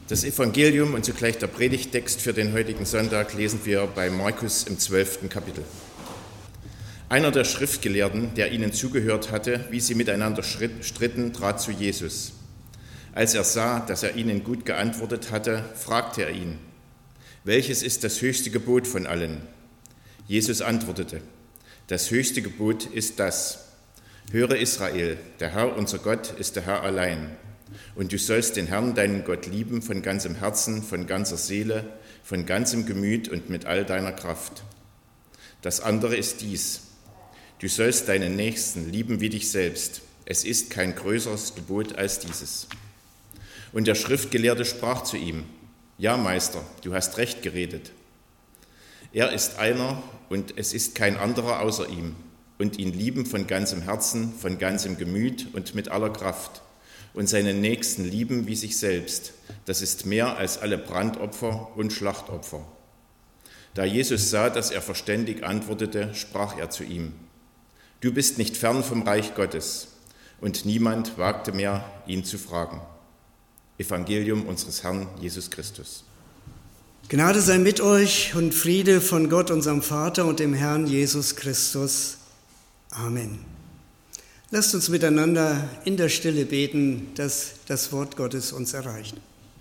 Das Evangelium und zugleich der Predigttext für den heutigen Sonntag lesen wir bei Markus im 12. Kapitel. Einer der Schriftgelehrten, der ihnen zugehört hatte, wie sie miteinander stritten, trat zu Jesus. Als er sah, dass er ihnen gut geantwortet hatte, fragte er ihn: Welches ist das höchste Gebot von allen? Jesus antwortete: Das höchste Gebot ist das: Höre Israel, der Herr unser Gott ist der Herr allein. Und du sollst den Herrn, deinen Gott, lieben von ganzem Herzen, von ganzer Seele, von ganzem Gemüt und mit all deiner Kraft. Das andere ist dies: Du sollst deinen Nächsten lieben wie dich selbst. Es ist kein größeres Gebot als dieses. Und der Schriftgelehrte sprach zu ihm: Ja, Meister, du hast recht geredet. Er ist einer und es ist kein anderer außer ihm. Und ihn lieben von ganzem Herzen, von ganzem Gemüt und mit aller Kraft. Und seinen Nächsten lieben wie sich selbst. Das ist mehr als alle Brandopfer und Schlachtopfer. Da Jesus sah, dass er verständig antwortete, sprach er zu ihm: Du bist nicht fern vom Reich Gottes. Und niemand wagte mehr, ihn zu fragen. Evangelium unseres Herrn Jesus Christus. Gnade sei mit euch und Friede von Gott, unserem Vater und dem Herrn Jesus Christus. Amen. Lasst uns miteinander in der Stille beten, dass das Wort Gottes uns erreicht.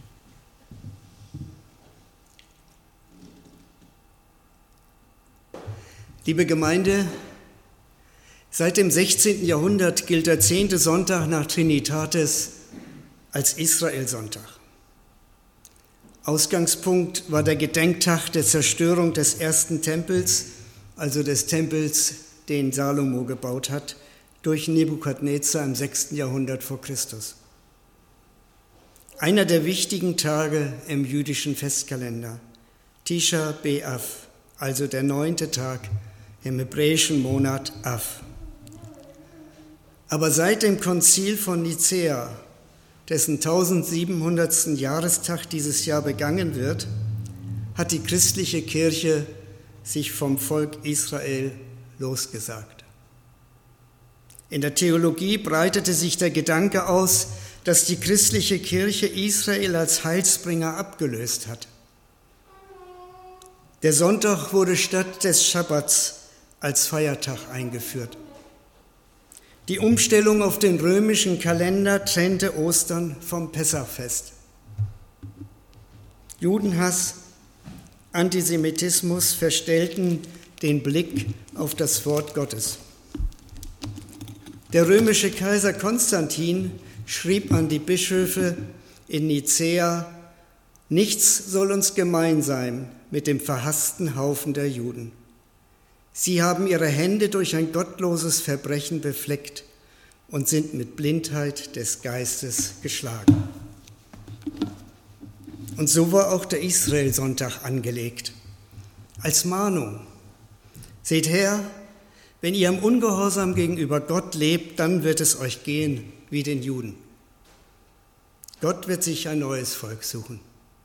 Liebe Gemeinde, seit dem 16. Jahrhundert gilt der 10. Sonntag nach Trinitatis als Israelsonntag. Ausgangspunkt war der Gedenktag der Zerstörung des ersten Tempels, also des Tempels, den Salomo gebaut hat, durch Nebukadnezar im 6. Jahrhundert vor Christus. Einer der wichtigen Tage im jüdischen Festkalender, Tisha B'Av, also der 9. Tag im hebräischen Monat Av. Aber seit dem Konzil von Nicäa, dessen 1700. Jahrestag dieses Jahr begangen wird, hat die christliche Kirche sich vom Volk Israel losgesagt. In der Theologie breitete sich der Gedanke aus, dass die christliche Kirche Israel als Heilsbringer abgelöst hat. Der Sonntag wurde statt des Schabbats als Feiertag eingeführt. Die Umstellung auf den römischen Kalender trennte Ostern vom Pessachfest. Judenhass, Antisemitismus verstellten den Blick auf das Wort Gottes. Der römische Kaiser Konstantin schrieb an die Bischöfe in Nicäa: Nichts soll uns gemein sein mit dem verhassten Haufen der Juden. Sie haben ihre Hände durch ein gottloses Verbrechen befleckt und sind mit Blindheit des Geistes geschlagen. Und so war auch der Israelsonntag angelegt, als Mahnung. Seht her, wenn ihr im Ungehorsam gegenüber Gott lebt, dann wird es euch gehen wie den Juden. Gott wird sich ein neues Volk suchen.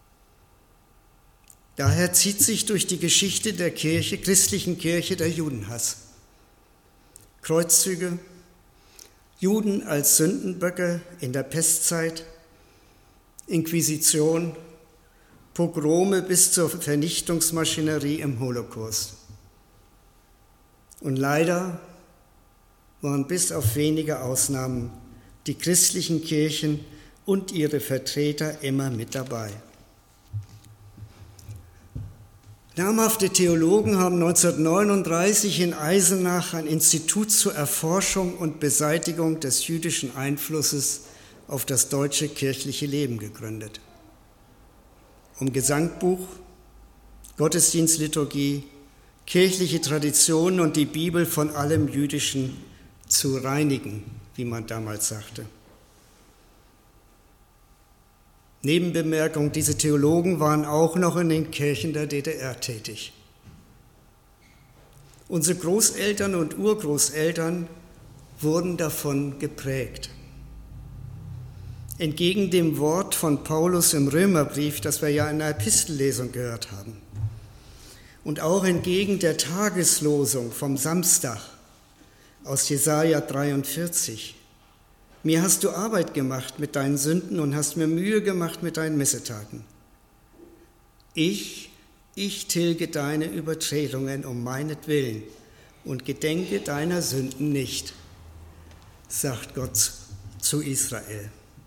Daher zieht sich durch die Geschichte der Kirche, christlichen Kirche, der Judenhass. Kreuzzüge, Juden als Sündenböcke in der Pestzeit, Inquisition, Pogrome bis zur Vernichtungsmaschinerie im Holocaust. Und leider waren bis auf wenige Ausnahmen die christlichen Kirchen und ihre Vertreter immer mit dabei. Namhafte Theologen haben 1939 in Eisenach ein Institut zur Erforschung und Beseitigung des jüdischen Einflusses auf das deutsche kirchliche Leben gegründet, um Gesangbuch, Gottesdienstliturgie, kirchliche Traditionen und die Bibel von allem Jüdischen zu reinigen, wie man damals sagte. Nebenbemerkung: Diese Theologen waren auch noch in den Kirchen der DDR tätig. Unsere Großeltern und Urgroßeltern wurden davon geprägt. Entgegen dem Wort von Paulus im Römerbrief, das wir ja in der Epistellesung gehört haben, und auch entgegen der Tageslosung vom Samstag aus Jesaja 43 Mir hast du Arbeit gemacht mit deinen Sünden und hast mir Mühe gemacht mit deinen Missetaten. Ich tilge deine Übertretungen um meinetwillen und gedenke deiner Sünden nicht, sagt Gott zu Israel.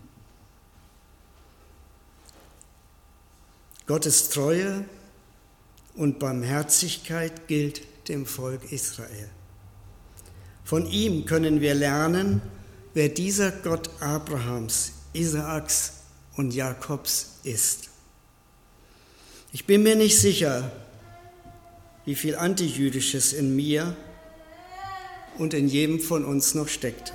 Gottes Treue und Barmherzigkeit gilt dem Volk Israel. Von ihm können wir lernen, wer dieser Gott Abrahams, Isaaks und Jakobs ist. Ich bin mir nicht sicher, wie viel Antijüdisches in mir und in jedem von uns noch steckt.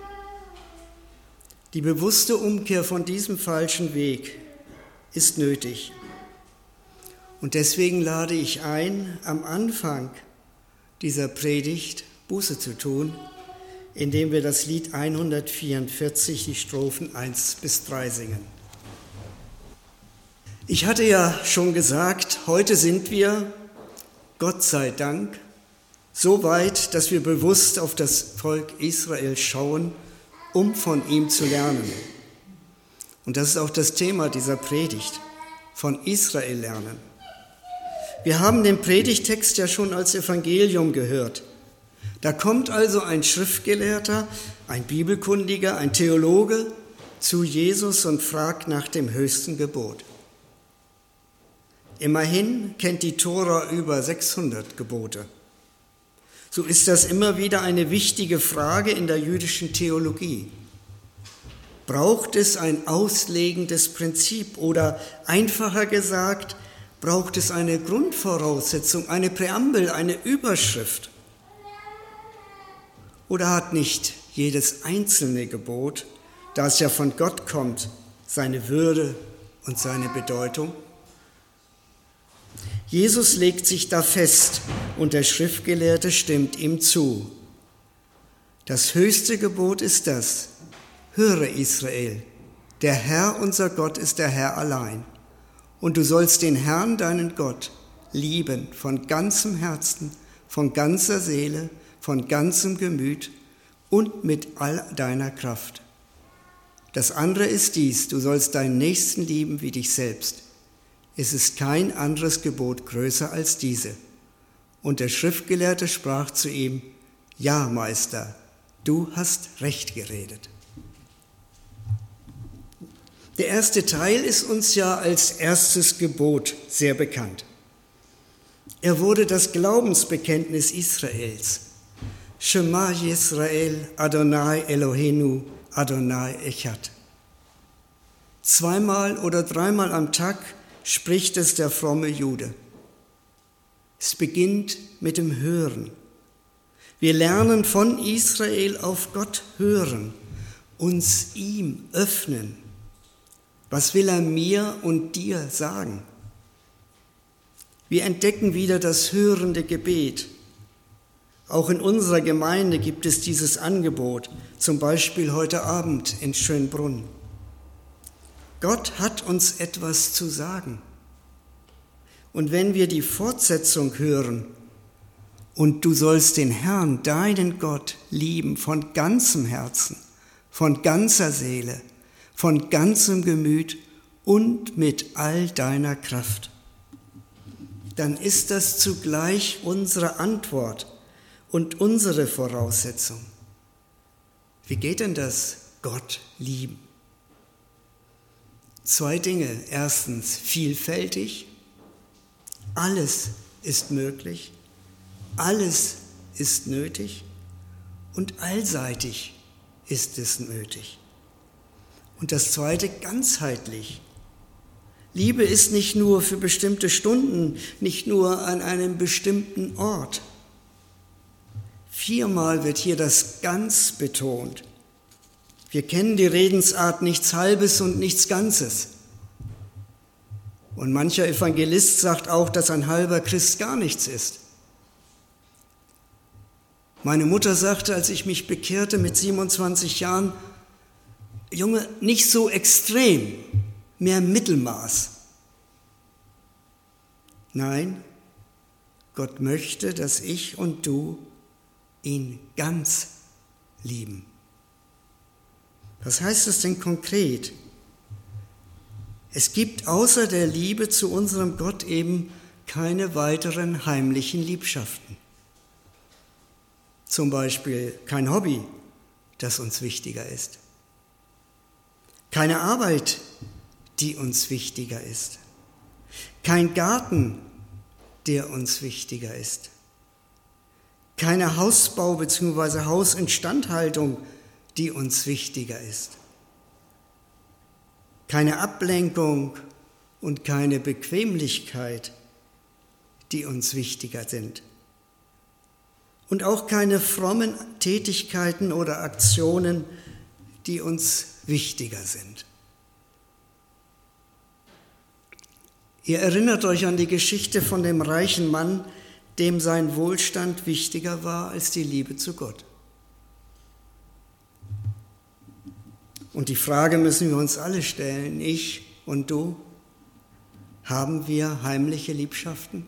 Die bewusste Umkehr von diesem falschen Weg ist nötig. Und deswegen lade ich ein, am Anfang dieser Predigt Buße zu tun, indem wir das Lied 144, die Strophen 1 bis 3 singen. Ich hatte ja schon gesagt, heute sind wir, Gott sei Dank, so weit, dass wir bewusst auf das Volk Israel schauen, um von ihm zu lernen. Und das ist auch das Thema dieser Predigt, von Israel lernen. Wir haben den Predigtext ja schon als Evangelium gehört. Da kommt also ein Schriftgelehrter, ein Bibelkundiger, ein Theologe zu Jesus und fragt nach dem höchsten Gebot. Immerhin kennt die Tora über 600 Gebote. So ist das immer wieder eine wichtige Frage in der jüdischen Theologie. Braucht es ein auslegendes Prinzip oder einfacher gesagt, braucht es eine Grundvoraussetzung, eine Präambel, eine Überschrift? Oder hat nicht jedes einzelne Gebot, da es ja von Gott kommt, seine Würde und seine Bedeutung? Jesus legt sich da fest und der Schriftgelehrte stimmt ihm zu. Das höchste Gebot ist das: Höre Israel, der Herr unser Gott ist der Herr allein. Und du sollst den Herrn, deinen Gott, lieben von ganzem Herzen, von ganzer Seele, von ganzem Gemüt und mit all deiner Kraft. Das andere ist dies: Du sollst deinen Nächsten lieben wie dich selbst. Es ist kein anderes Gebot größer als diese. Und der Schriftgelehrte sprach zu ihm: Ja, Meister, du hast recht geredet. Der erste Teil ist uns ja als erstes Gebot sehr bekannt. Er wurde das Glaubensbekenntnis Israels. Shema Yisrael, Adonai Eloheinu, Adonai Echad. 2-mal oder 3-mal am Tag spricht es der fromme Jude. Es beginnt mit dem Hören. Wir lernen von Israel auf Gott hören, uns ihm öffnen. Was will er mir und dir sagen? Wir entdecken wieder das hörende Gebet. Auch in unserer Gemeinde gibt es dieses Angebot, zum Beispiel heute Abend in Schönbrunn. Gott hat uns etwas zu sagen. Und wenn wir die Fortsetzung hören, und du sollst den Herrn, deinen Gott, lieben von ganzem Herzen, von ganzer Seele, von ganzem Gemüt und mit all deiner Kraft, dann ist das zugleich unsere Antwort und unsere Voraussetzung. Wie geht denn das, Gott lieben? 2 Dinge. Erstens, vielfältig. Alles ist möglich. Alles ist nötig. Und allseitig ist es nötig. Und das Zweite, ganzheitlich. Liebe ist nicht nur für bestimmte Stunden, nicht nur an einem bestimmten Ort. 4-mal wird hier das Ganz betont. Wir kennen die Redensart nichts Halbes und nichts Ganzes. Und mancher Evangelist sagt auch, dass ein halber Christ gar nichts ist. Meine Mutter sagte, als ich mich bekehrte mit 27 Jahren, Junge, nicht so extrem, mehr Mittelmaß. Nein, Gott möchte, dass ich und du ihn ganz lieben. Was heißt das denn konkret? Es gibt außer der Liebe zu unserem Gott eben keine weiteren heimlichen Liebschaften. Zum Beispiel kein Hobby, das uns wichtiger ist. Keine Arbeit, die uns wichtiger ist. Kein Garten, der uns wichtiger ist. Keine Hausbau bzw. Hausinstandhaltung, die uns wichtiger ist. Keine Ablenkung und keine Bequemlichkeit, die uns wichtiger sind. Und auch keine frommen Tätigkeiten oder Aktionen, die uns wichtiger sind. Ihr erinnert euch an die Geschichte von dem reichen Mann, dem sein Wohlstand wichtiger war als die Liebe zu Gott. Und die Frage müssen wir uns alle stellen, ich und du, haben wir heimliche Liebschaften?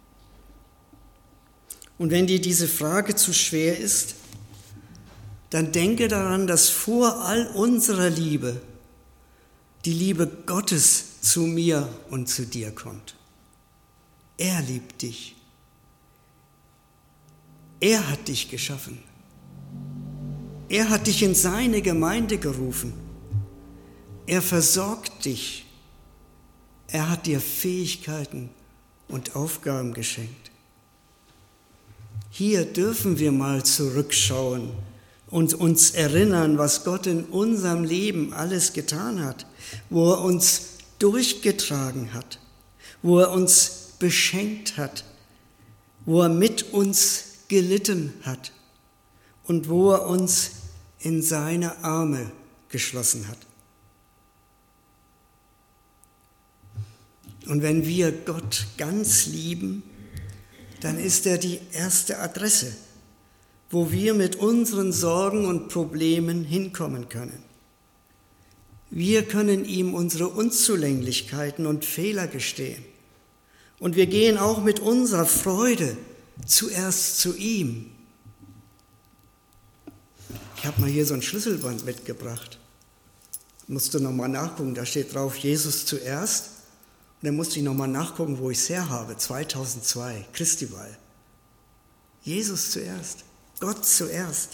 Und wenn dir diese Frage zu schwer ist, dann denke daran, dass vor all unserer Liebe die Liebe Gottes zu mir und zu dir kommt. Er liebt dich. Er hat dich geschaffen. Er hat dich in seine Gemeinde gerufen. Er versorgt dich. Er hat dir Fähigkeiten und Aufgaben geschenkt. Hier dürfen wir mal zurückschauen und uns erinnern, was Gott in unserem Leben alles getan hat, wo er uns durchgetragen hat, wo er uns beschenkt hat, wo er mit uns gelitten hat und wo er uns in seine Arme geschlossen hat. Und wenn wir Gott ganz lieben, dann ist er die erste Adresse, wo wir mit unseren Sorgen und Problemen hinkommen können. Wir können ihm unsere Unzulänglichkeiten und Fehler gestehen. Und wir gehen auch mit unserer Freude zuerst zu ihm. Ich habe mal hier so ein Schlüsselband mitgebracht. Musste nochmal nachgucken, da steht drauf, Jesus zuerst. Und dann musste ich nochmal nachgucken, wo ich es her habe. 2002, Christiwahl. Jesus zuerst, Gott zuerst.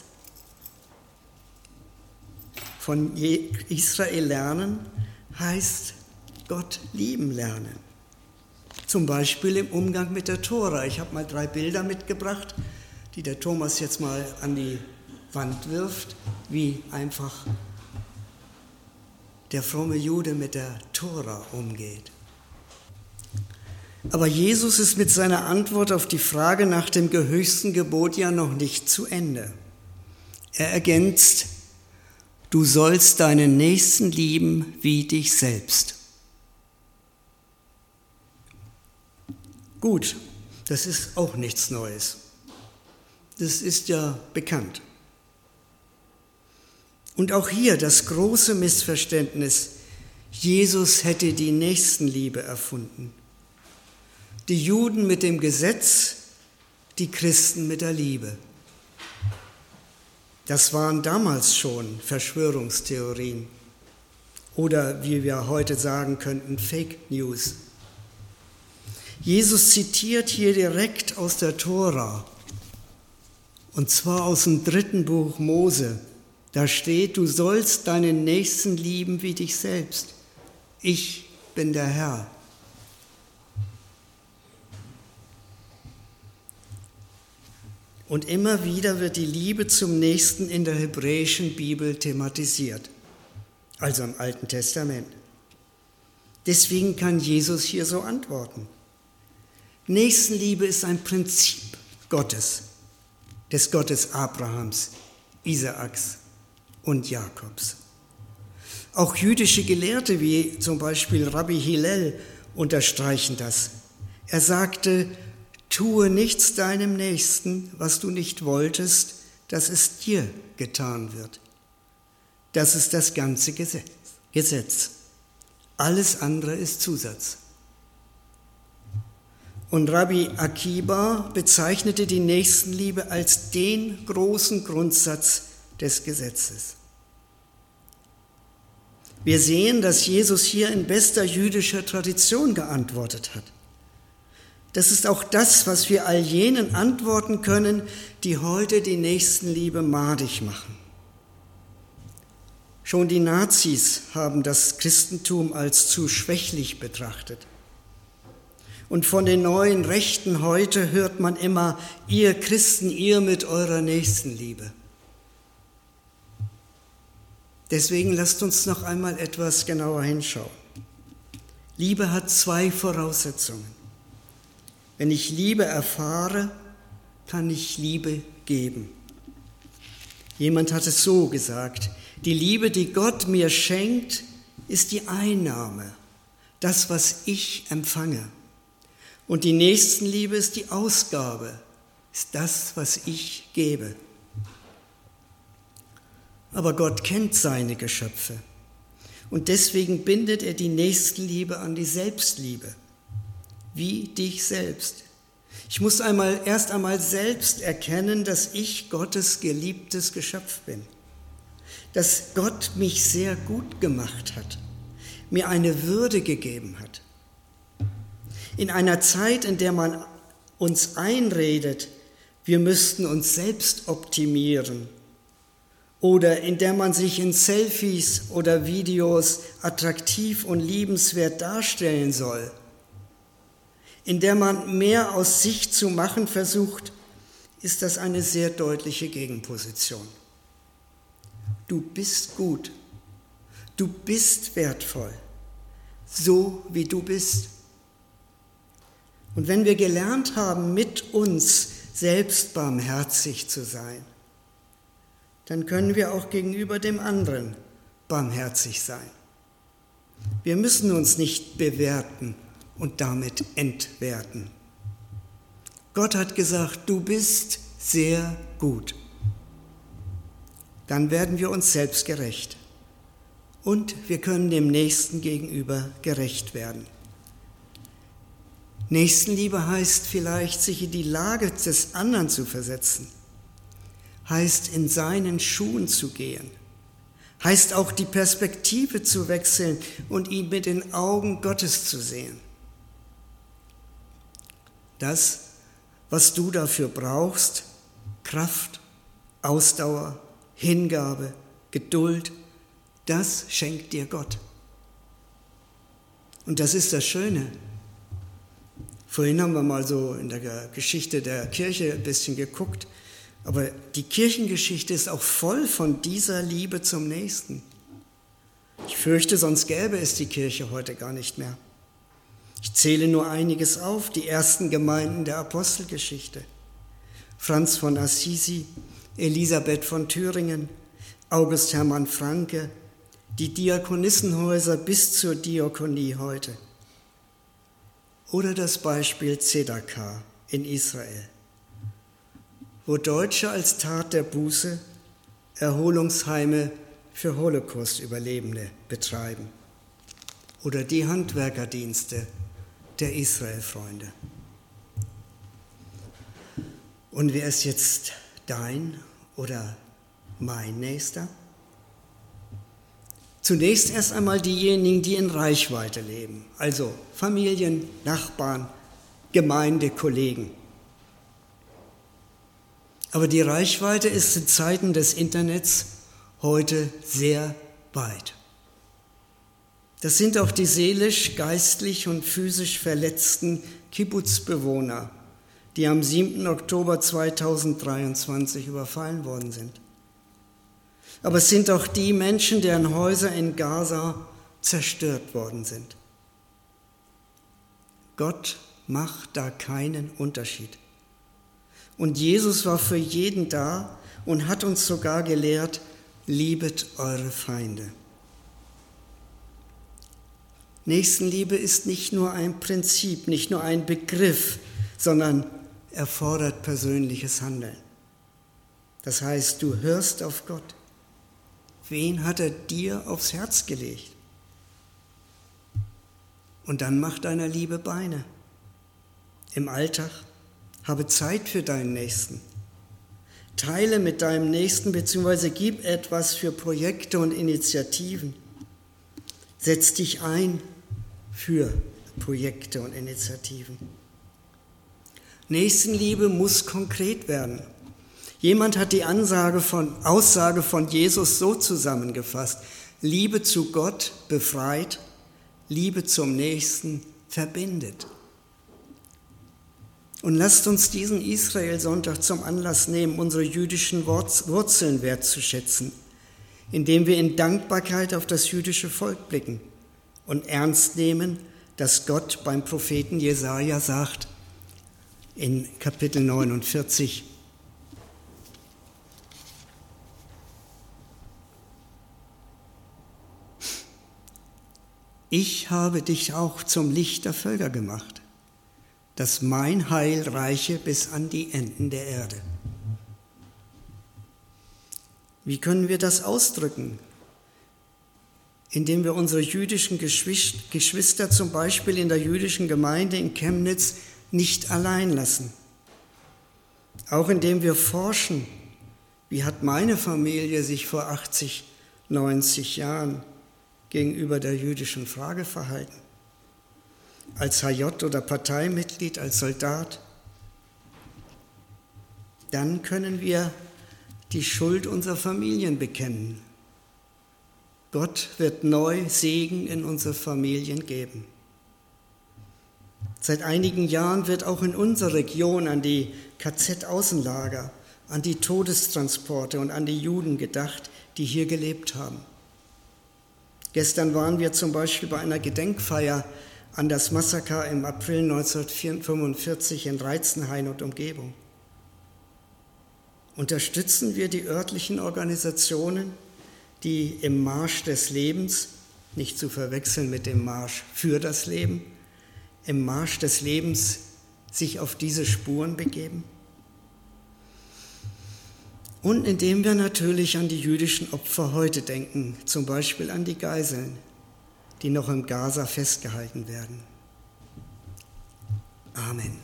Von Israel lernen heißt Gott lieben lernen. Zum Beispiel im Umgang mit der Tora. Ich habe mal 3 Bilder mitgebracht, die der Thomas jetzt mal an die Wand wirft, wie einfach der fromme Jude mit der Tora umgeht. Aber Jesus ist mit seiner Antwort auf die Frage nach dem höchsten Gebot ja noch nicht zu Ende. Er ergänzt, du sollst deinen Nächsten lieben wie dich selbst. Gut, das ist auch nichts Neues. Das ist ja bekannt. Und auch hier das große Missverständnis, Jesus hätte die Nächstenliebe erfunden. Die Juden mit dem Gesetz, die Christen mit der Liebe. Das waren damals schon Verschwörungstheorien oder, wie wir heute sagen könnten, Fake News. Jesus zitiert hier direkt aus der Tora, und zwar aus dem 3. Buch Mose. Da steht, du sollst deinen Nächsten lieben wie dich selbst. Ich bin der Herr. Und immer wieder wird die Liebe zum Nächsten in der hebräischen Bibel thematisiert, also im Alten Testament. Deswegen kann Jesus hier so antworten. Nächstenliebe ist ein Prinzip Gottes, des Gottes Abrahams, Isaaks und Jakobs. Auch jüdische Gelehrte wie zum Beispiel Rabbi Hillel unterstreichen das. Er sagte, tue nichts deinem Nächsten, was du nicht wolltest, dass es dir getan wird. Das ist das ganze Gesetz. Alles andere ist Zusatz. Und Rabbi Akiba bezeichnete die Nächstenliebe als den großen Grundsatz des Gesetzes. Wir sehen, dass Jesus hier in bester jüdischer Tradition geantwortet hat. Das ist auch das, was wir all jenen antworten können, die heute die Nächstenliebe madig machen. Schon die Nazis haben das Christentum als zu schwächlich betrachtet. Und von den neuen Rechten heute hört man immer, ihr Christen, ihr mit eurer Nächstenliebe. Deswegen lasst uns noch einmal etwas genauer hinschauen. Liebe hat zwei Voraussetzungen. Wenn ich Liebe erfahre, kann ich Liebe geben. Jemand hat es so gesagt: Die Liebe, die Gott mir schenkt, ist die Einnahme, das, was ich empfange. Und die Nächstenliebe ist die Ausgabe, ist das, was ich gebe. Aber Gott kennt seine Geschöpfe und deswegen bindet er die Nächstenliebe an die Selbstliebe, wie dich selbst. Ich muss erst einmal selbst erkennen, dass ich Gottes geliebtes Geschöpf bin, dass Gott mich sehr gut gemacht hat, mir eine Würde gegeben hat. In einer Zeit, in der man uns einredet, wir müssten uns selbst optimieren, oder in der man sich in Selfies oder Videos attraktiv und liebenswert darstellen soll, in der man mehr aus sich zu machen versucht, ist das eine sehr deutliche Gegenposition. Du bist gut, du bist wertvoll, so wie du bist. Und wenn wir gelernt haben, mit uns selbst barmherzig zu sein, dann können wir auch gegenüber dem anderen barmherzig sein. Wir müssen uns nicht bewerten und damit entwerten. Gott hat gesagt, du bist sehr gut. Dann werden wir uns selbst gerecht und wir können dem Nächsten gegenüber gerecht werden. Nächstenliebe heißt vielleicht, sich in die Lage des anderen zu versetzen, heißt in seinen Schuhen zu gehen, heißt auch die Perspektive zu wechseln und ihn mit den Augen Gottes zu sehen. Das, was du dafür brauchst, Kraft, Ausdauer, Hingabe, Geduld, das schenkt dir Gott. Und das ist das Schöne. Vorhin haben wir mal so in der Geschichte der Kirche ein bisschen geguckt, aber die Kirchengeschichte ist auch voll von dieser Liebe zum Nächsten. Ich fürchte, sonst gäbe es die Kirche heute gar nicht mehr. Ich zähle nur einiges auf, die ersten Gemeinden der Apostelgeschichte. Franz von Assisi, Elisabeth von Thüringen, August Hermann Franke, die Diakonissenhäuser bis zur Diakonie heute. Oder das Beispiel Tzedakah in Israel, wo Deutsche als Tat der Buße Erholungsheime für Holocaust-Überlebende betreiben. Oder die Handwerkerdienste der Israel-Freunde. Und wer ist jetzt dein oder mein Nächster? Zunächst erst einmal diejenigen, die in Reichweite leben, also Familien, Nachbarn, Gemeinde, Kollegen. Aber die Reichweite ist in Zeiten des Internets heute sehr weit. Das sind auch die seelisch, geistlich und physisch verletzten Kibbuz-Bewohner, die am 7. Oktober 2023 überfallen worden sind. Aber es sind auch die Menschen, deren Häuser in Gaza zerstört worden sind. Gott macht da keinen Unterschied. Und Jesus war für jeden da und hat uns sogar gelehrt, liebet eure Feinde. Nächstenliebe ist nicht nur ein Prinzip, nicht nur ein Begriff, sondern erfordert persönliches Handeln. Das heißt, du hörst auf Gott. Wen hat er dir aufs Herz gelegt? Und dann mach deiner Liebe Beine. Im Alltag habe Zeit für deinen Nächsten. Teile mit deinem Nächsten bzw. gib etwas für Projekte und Initiativen. Setz dich ein für Projekte und Initiativen. Nächstenliebe muss konkret werden. Jemand hat die Aussage von Jesus so zusammengefasst: Liebe zu Gott befreit, Liebe zum Nächsten verbindet. Und lasst uns diesen Israel-Sonntag zum Anlass nehmen, unsere jüdischen Wurzeln wertzuschätzen, indem wir in Dankbarkeit auf das jüdische Volk blicken und ernst nehmen, dass Gott beim Propheten Jesaja sagt, in Kapitel 49, ich habe dich auch zum Licht der Völker gemacht, dass mein Heil reiche bis an die Enden der Erde. Wie können wir das ausdrücken? Indem wir unsere jüdischen Geschwister zum Beispiel in der jüdischen Gemeinde in Chemnitz nicht allein lassen. Auch indem wir forschen, wie hat meine Familie sich vor 80, 90 Jahren gegenüber der jüdischen Frage verhalten? Als HJ oder Parteimitglied, als Soldat? Dann können wir die Schuld unserer Familien bekennen. Gott wird neu Segen in unsere Familien geben. Seit einigen Jahren wird auch in unserer Region an die KZ-Außenlager, an die Todestransporte und an die Juden gedacht, die hier gelebt haben. Gestern waren wir zum Beispiel bei einer Gedenkfeier an das Massaker im April 1945 in Reitzenhain und Umgebung. Unterstützen wir die örtlichen Organisationen, die im Marsch des Lebens, nicht zu verwechseln mit dem Marsch für das Leben, im Marsch des Lebens sich auf diese Spuren begeben? Und indem wir natürlich an die jüdischen Opfer heute denken, zum Beispiel an die Geiseln, die noch im Gaza festgehalten werden. Amen.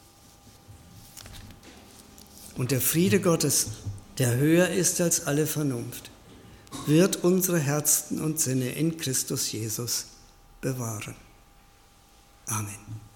Und der Friede Gottes, der höher ist als alle Vernunft, wird unsere Herzen und Sinne in Christus Jesus bewahren. Amen.